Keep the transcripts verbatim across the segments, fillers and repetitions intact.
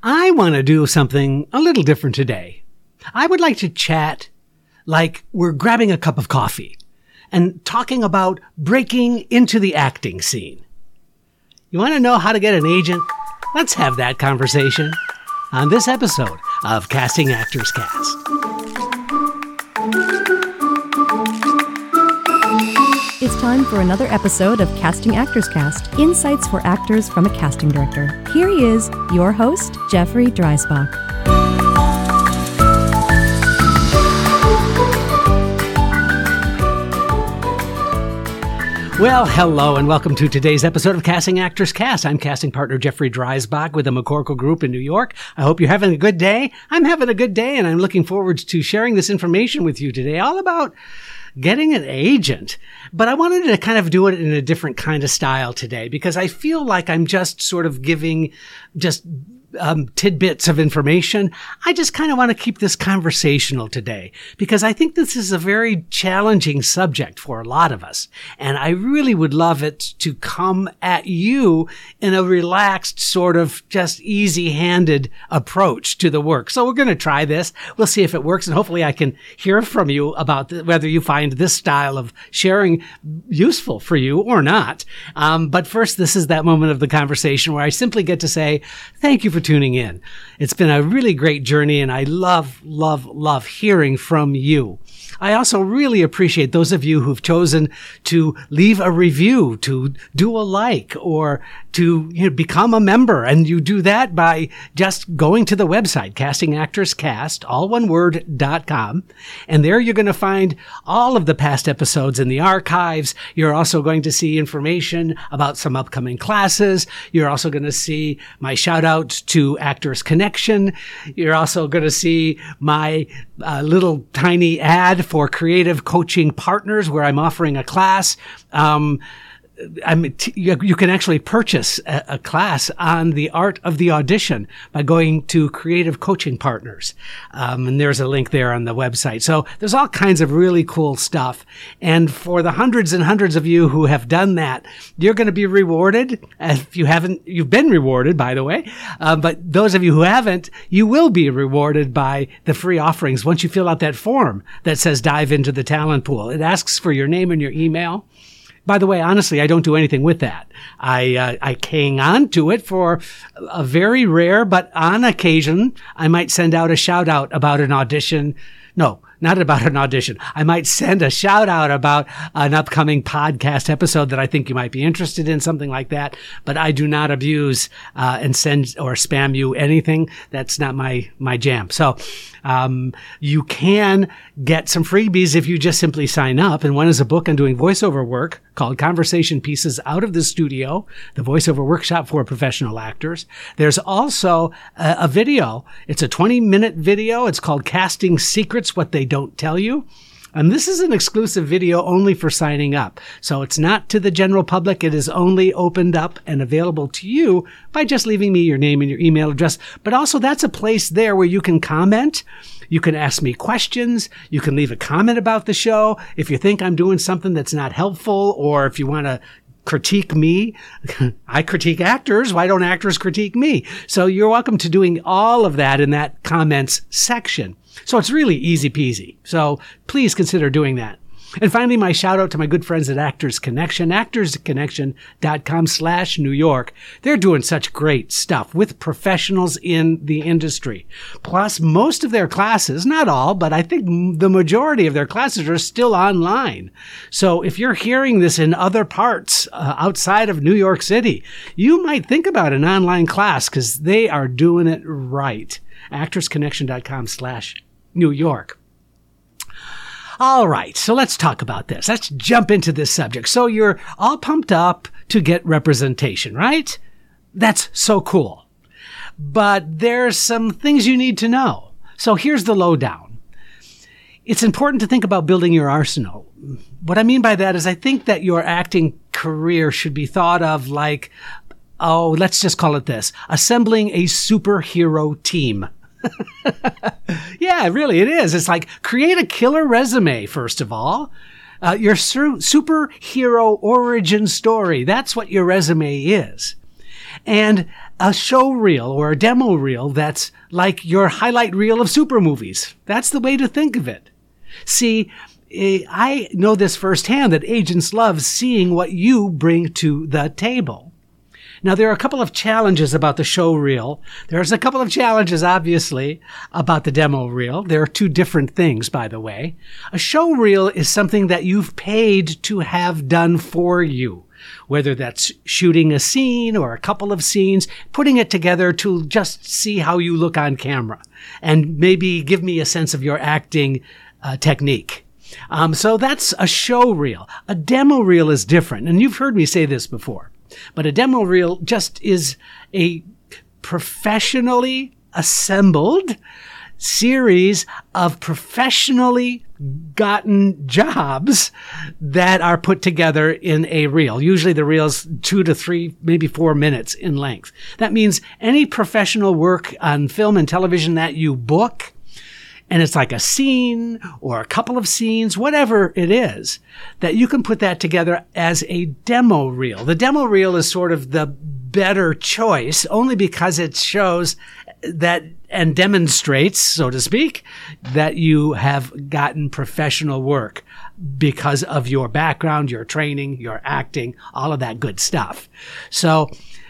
I want to do something a little different today. I would like to chat like we're grabbing a cup of coffee and talking about breaking into the acting scene. You want to know how to get an agent? Let's have that conversation on this episode of Casting Actors Cast. It's time for another episode of Casting Actors Cast, insights for actors from a casting director. Here he is, your host, Jeffrey Dreisbach. Well, hello and welcome to today's episode of Casting Actors Cast. I'm casting partner Jeffrey Dreisbach with the McCorkle Group in New York. I hope you're having a good day. I'm having a good day, and I'm looking forward to sharing this information with you today, all about getting an agent. But I wanted to kind of do it in a different kind of style today because I feel like I'm just sort of giving just um, tidbits of information. I just kind of want to keep this conversational today because I think this is a very challenging subject for a lot of us. And I really would love it to come at you in a relaxed, sort of just easy-handed approach to the work. So we're going to try this. We'll see if it works. And hopefully I can hear from you about the, whether you find this style of sharing useful for you or not. Um, but first, this is that moment of the conversation where I simply get to say, thank you for tuning in. It's been a really great journey, and I love, love, love hearing from you. I also really appreciate those of you who've chosen to leave a review, to do a like, or to you know, become a member. And you do that by just going to the website, Casting Actors Cast, all one word, dot com. And there you're going to find all of the past episodes in the archives. You're also going to see information about some upcoming classes. You're also going to see my shout out to Actors Connection. You're also going to see my uh, little tiny ad for Creative Coaching Partners, where I'm offering a class. Um, I'm t- you, you can actually purchase a, a class on the art of the audition by going to Creative Coaching Partners. Um, and there's a link there on the website. So there's all kinds of really cool stuff. And for the hundreds and hundreds of you who have done that, you're going to be rewarded. If you haven't, you've been rewarded, by the way. Uh, but those of you who haven't, you will be rewarded by the free offerings once you fill out that form that says dive into the talent pool. It asks for your name and your email. By the way, honestly, I don't do anything with that. I uh, I hang on to it for a very rare, but on occasion, I might send out a shout out about an audition. No, not about an audition. I might send a shout out about an upcoming podcast episode that I think you might be interested in, something like that. But I do not abuse uh, and send or spam you anything. That's not my my jam. So um, you can get some freebies if you just simply sign up. And one is a book on doing voiceover work called Conversation Pieces Out of the Studio, the voiceover workshop for professional actors. There's also a, a video. It's a twenty minute video. It's called Casting Secrets, What They Don't Tell You. And this is an exclusive video only for signing up. So it's not to the general public. It is only opened up and available to you by just leaving me your name and your email address. But also that's a place there where you can comment. You can ask me questions. You can leave a comment about the show. If you think I'm doing something that's not helpful, or if you want to critique me, I critique actors. Why don't actors critique me? So you're welcome to doing all of that in that comments section. So it's really easy peasy. So please consider doing that. And finally, my shout out to my good friends at Actors Connection, actorsconnection.com slash New York. They're doing such great stuff with professionals in the industry. Plus, most of their classes, not all, but I think the majority of their classes are still online. So if you're hearing this in other parts uh, outside of New York City, you might think about an online class because they are doing it right. actorsconnection.com slash New York. All right, so let's talk about this. Let's jump into this subject. So you're all pumped up to get representation, right? That's so cool. But there's some things you need to know. So here's the lowdown. It's important to think about building your arsenal. What I mean by that is I think that your acting career should be thought of like, oh, let's just call it this, assembling a superhero team. Yeah, really, it is. It's like create a killer resume, first of all. Uh, your su- superhero origin story. That's what your resume is. And a show reel or a demo reel that's like your highlight reel of super movies. That's the way to think of it. See, I know this firsthand that agents love seeing what you bring to the table. Now, there are a couple of challenges about the show reel. There's a couple of challenges, obviously, about the demo reel. There are two different things, by the way. A show reel is something that you've paid to have done for you, whether that's shooting a scene or a couple of scenes, putting it together to just see how you look on camera and maybe give me a sense of your acting uh, technique. Um, so that's a show reel. A demo reel is different, and you've heard me say this before. But a demo reel just is a professionally assembled series of professionally gotten jobs that are put together in a reel. Usually the reel's two to three, maybe four minutes in length. That means any professional work on film and television that you book, and it's like a scene or a couple of scenes, whatever it is, that you can put that together as a demo reel. The demo reel is sort of the better choice only because it shows that and demonstrates, so to speak, that you have gotten professional work because of your background, your training, your acting, all of that good stuff. So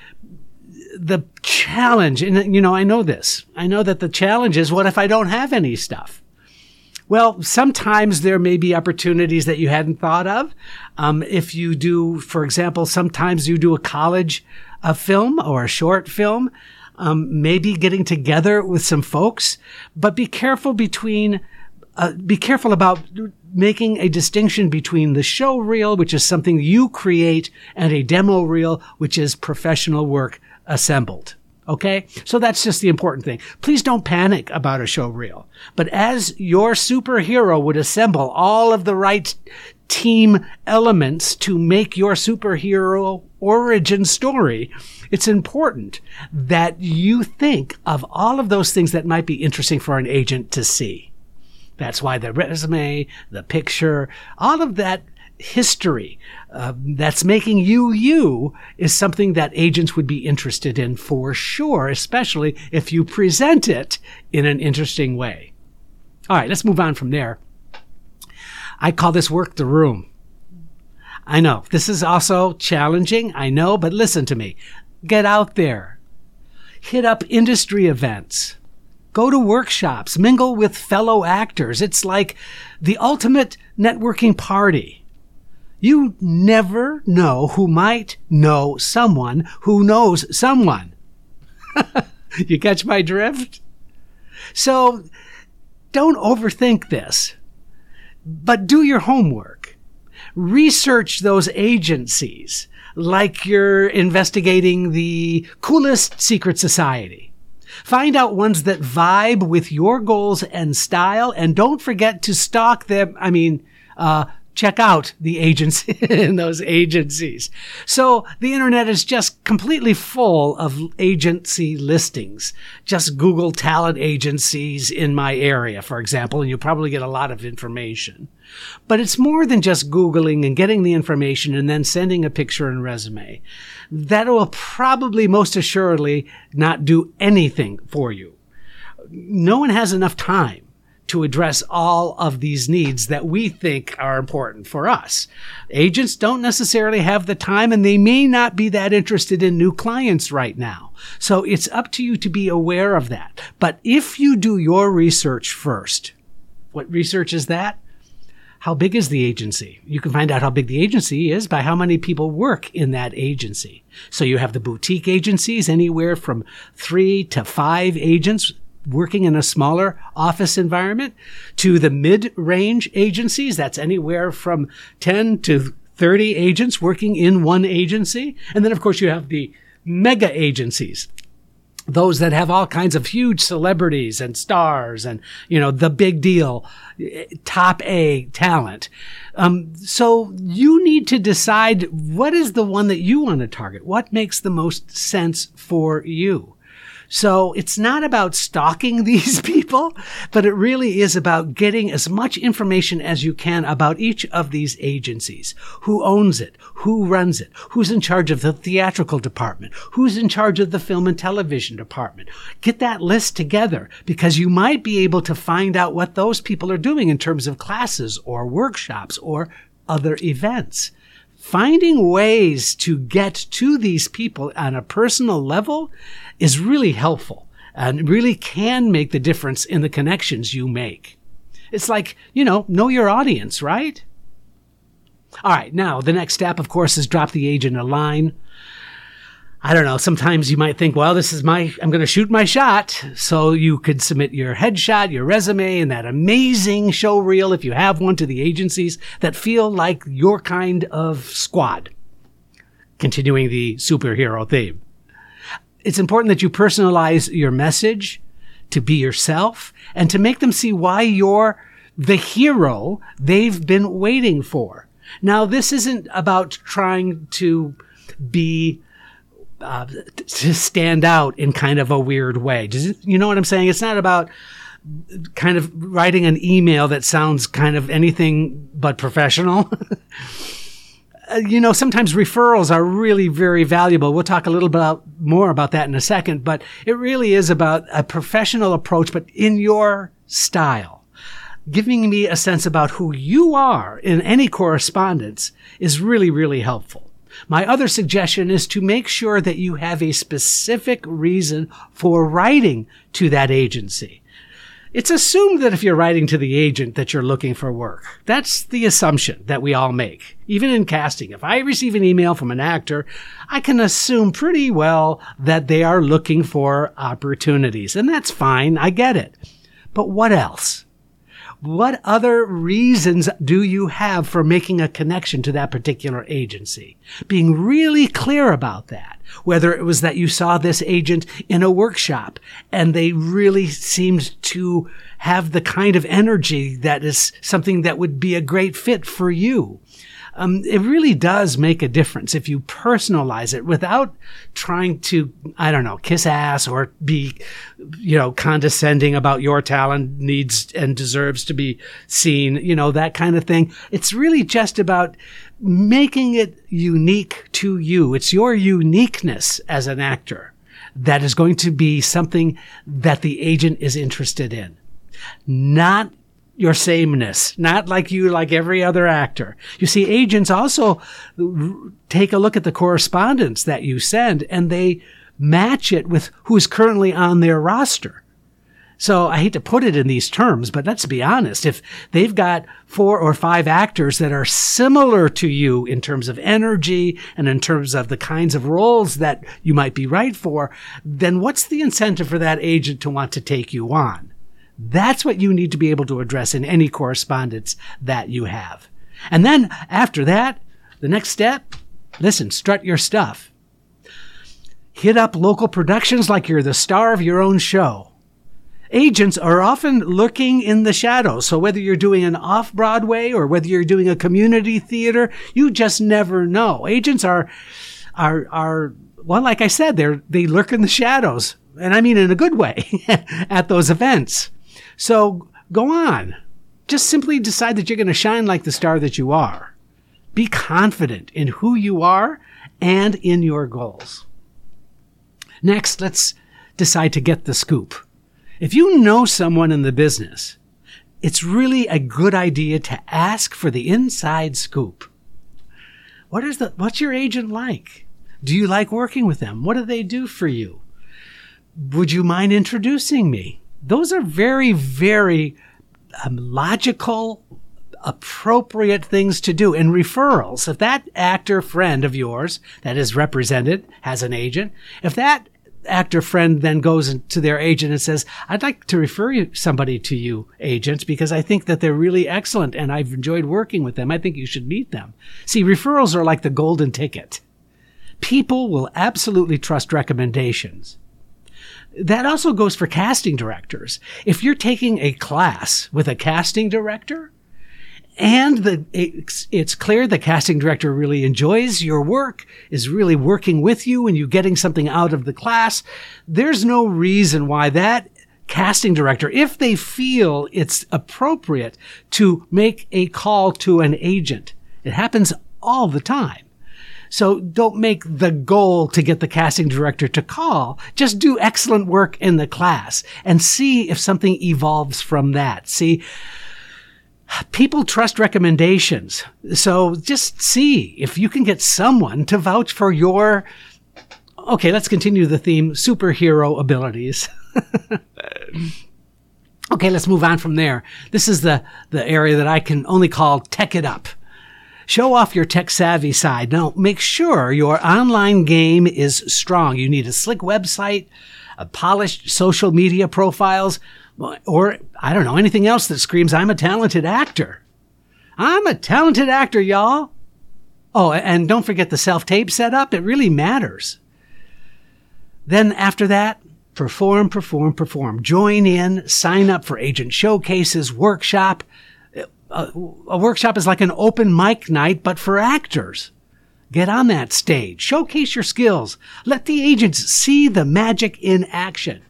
the challenge, and you know, I know this. I know that the challenge is, what if I don't have any stuff? Well, sometimes there may be opportunities that you hadn't thought of. Um, if you do, for example, sometimes you do a college a film or a short film, um, maybe getting together with some folks, but be careful between, uh, be careful about making a distinction between the show reel, which is something you create, and a demo reel, which is professional work assembled. Okay? So that's just the important thing. Please don't panic about a show reel. But as your superhero would assemble all of the right team elements to make your superhero origin story, it's important that you think of all of those things that might be interesting for an agent to see. That's why the resume, the picture, all of that history uh, that's making you you is something that agents would be interested in for sure, especially if you present it in an interesting way. All right, let's move on from there. I call this work the room. I know this is also challenging, I know, but listen to me. Get out there. Hit up industry events. Go to workshops. Mingle with fellow actors. It's like the ultimate networking party. You never know who might know someone who knows someone. You catch my drift? So don't overthink this, but do your homework. Research those agencies like you're investigating the coolest secret society. Find out ones that vibe with your goals and style, and don't forget to stalk them. I mean, uh, check out the agents in those agencies. So the internet is just completely full of agency listings. Just Google talent agencies in my area, for example, and you'll probably get a lot of information. But it's more than just Googling and getting the information and then sending a picture and resume. That will probably most assuredly not do anything for you. No one has enough time to address all of these needs that we think are important for us. Agents don't necessarily have the time, and they may not be that interested in new clients right now. So it's up to you to be aware of that. But if you do your research first, what research is that? How big is the agency? You can find out how big the agency is by how many people work in that agency. So you have the boutique agencies, anywhere from three to five agents working in a smaller office environment, to the mid-range agencies. That's anywhere from ten to thirty agents working in one agency. And then, of course, you have the mega agencies, those that have all kinds of huge celebrities and stars and, you know, the big deal, top A talent. Um, so you need to decide what is the one that you want to target. What makes the most sense for you? So it's not about stalking these people, but it really is about getting as much information as you can about each of these agencies. Who owns it? Who runs it? Who's in charge of the theatrical department? Who's in charge of the film and television department? Get that list together, because you might be able to find out what those people are doing in terms of classes or workshops or other events. Finding ways to get to these people on a personal level is really helpful and really can make the difference in the connections you make. It's like, you know, know your audience, right? All right, now the next step, of course, is drop the agent a line. I don't know, sometimes you might think, well, this is my, I'm going to shoot my shot. So you could submit your headshot, your resume, and that amazing show reel, if you have one, to the agencies that feel like your kind of squad. Continuing the superhero theme. It's important that you personalize your message to be yourself and to make them see why you're the hero they've been waiting for. Now, this isn't about trying to be Uh, to stand out in kind of a weird way. Does it, you know what I'm saying? It's not about kind of writing an email that sounds kind of anything but professional. uh, you know, sometimes referrals are really very valuable. We'll talk a little bit about, more about that in a second, but it really is about a professional approach, but in your style. Giving me a sense about who you are in any correspondence is really, really helpful. My other suggestion is to make sure that you have a specific reason for writing to that agency. It's assumed that if you're writing to the agent that you're looking for work. That's the assumption that we all make. Even in casting, if I receive an email from an actor, I can assume pretty well that they are looking for opportunities. And that's fine. I get it. But what else? What other reasons do you have for making a connection to that particular agency? Being really clear about that. Whether it was that you saw this agent in a workshop and they really seemed to have the kind of energy that is something that would be a great fit for you. Um, it really does make a difference if you personalize it without trying to, I don't know, kiss ass or be, you know, condescending about your talent needs and deserves to be seen, you know, that kind of thing. It's really just about making it unique to you. It's your uniqueness as an actor that is going to be something that the agent is interested in. Not your sameness, not like you, like every other actor. You see, agents also take a look at the correspondence that you send and they match it with who's currently on their roster. So I hate to put it in these terms, but let's be honest. If they've got four or five actors that are similar to you in terms of energy and in terms of the kinds of roles that you might be right for, then what's the incentive for that agent to want to take you on? That's what you need to be able to address in any correspondence that you have. And then after that, the next step, listen, strut your stuff. Hit up local productions like you're the star of your own show. Agents are often lurking in the shadows. So whether you're doing an off-Broadway or whether you're doing a community theater, you just never know. Agents are, are, are, well, like I said, they're, they lurk in the shadows. And I mean in a good way at those events. So go on. Just simply decide that you're going to shine like the star that you are. Be confident in who you are and in your goals. Next, let's decide to get the scoop. If you know someone in the business, it's really a good idea to ask for the inside scoop. What is the, what's your agent like? Do you like working with them? What do they do for you? Would you mind introducing me? Those are very, very um, logical, appropriate things to do. And referrals, if that actor friend of yours that is represented has an agent, if that actor friend then goes to their agent and says, I'd like to refer you somebody to you, agent, because I think that they're really excellent and I've enjoyed working with them. I think you should meet them. See, referrals are like the golden ticket. People will absolutely trust recommendations. That also goes for casting directors. If you're taking a class with a casting director and the, it's, it's clear the casting director really enjoys your work, is really working with you and you getting something out of the class, there's no reason why that casting director, if they feel it's appropriate to make a call to an agent, it happens all the time. So don't make the goal to get the casting director to call. Just do excellent work in the class and see if something evolves from that. See, people trust recommendations. So just see if you can get someone to vouch for your, okay, let's continue the theme, superhero abilities. Okay, let's move on from there. This is the, the area that I can only call tech it up. Show off your tech savvy side. Now, make sure your online game is strong. You need a slick website, a polished social media profiles, or, I don't know, anything else that screams, I'm a talented actor. I'm a talented actor, y'all. Oh, and don't forget the self-tape setup. It really matters. Then after that, perform, perform, perform. Join in, sign up for agent showcases, workshop. A, a workshop is like an open mic night, but for actors. Get on that stage. Showcase your skills. Let the agents see the magic in action.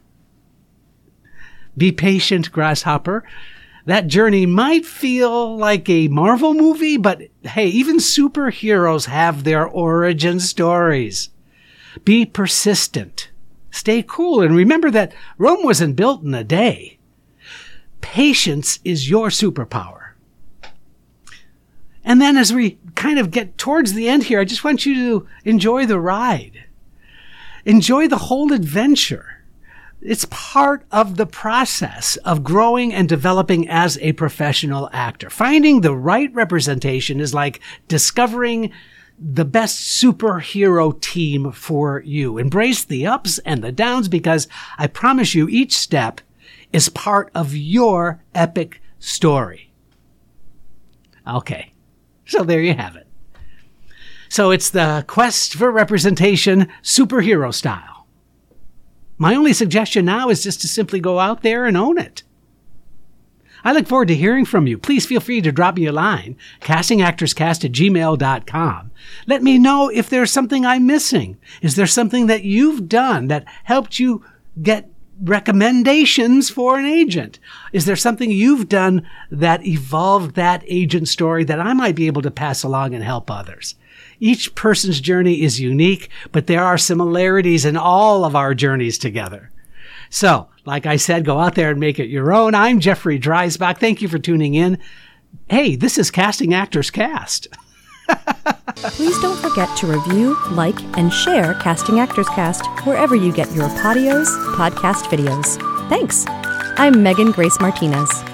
Be patient, Grasshopper. That journey might feel like a Marvel movie, but hey, even superheroes have their origin stories. Be persistent. Stay cool and remember that Rome wasn't built in a day. Patience is your superpower. And then as we kind of get towards the end here, I just want you to enjoy the ride. Enjoy the whole adventure. It's part of the process of growing and developing as a professional actor. Finding the right representation is like discovering the best superhero team for you. Embrace the ups and the downs because I promise you each step is part of your epic story. Okay. So there you have it. So it's the quest for representation, superhero style. My only suggestion now is just to simply go out there and own it. I look forward to hearing from you. Please feel free to drop me a line, casting actors cast at gmail dot com. Let me know if there's something I'm missing. Is there something that you've done that helped you get recommendations for an agent? Is there something you've done that evolved that agent story that I might be able to pass along and help others? Each person's journey is unique, but there are similarities in all of our journeys together. So, like I said, go out there and make it your own. I'm Jeffrey Dreisbach. Thank you for tuning in. Hey, this is Casting Actors Cast. Please don't forget to review, like, and share Casting Actors Cast wherever you get your Podios podcast videos. Thanks. I'm Megan Grace Martinez.